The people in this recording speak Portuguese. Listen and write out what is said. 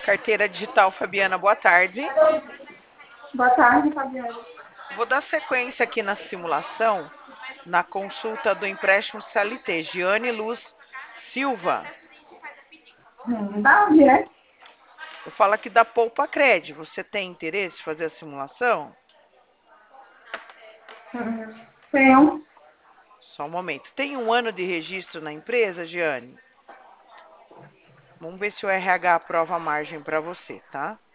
Carteira digital, Fabiana, boa tarde. Boa tarde, Fabiana. Vou dar sequência aqui na simulação, na consulta do empréstimo CLT, Giane Luz Silva. Da onde é? Eu falo aqui da Poupa Cred. Você tem interesse em fazer a simulação? Tenho. Só um momento. Tem um ano de registro na empresa, Giane? Vamos ver se o RH aprova a margem para você, tá?